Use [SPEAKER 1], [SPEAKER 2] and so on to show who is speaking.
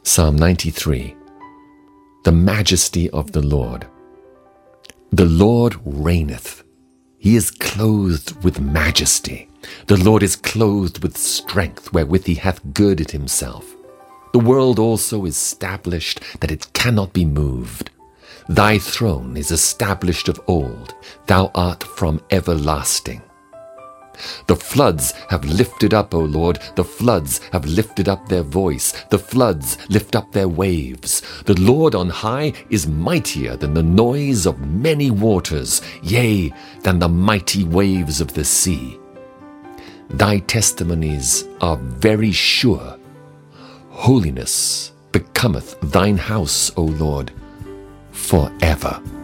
[SPEAKER 1] Psalm 93. The majesty of the Lord. The Lord reigneth. He is clothed with majesty. The Lord is clothed with strength, wherewith he hath girded himself. The world also is established, that it cannot be moved. Thy throne is established of old. Thou art from everlasting. The floods have lifted up, O Lord, the floods have lifted up their voice. The floods lift up their waves. The Lord on high is mightier than the noise of many waters, yea, than the mighty waves of the sea. Thy testimonies are very sure. Holiness becometh thine house, O Lord, forever.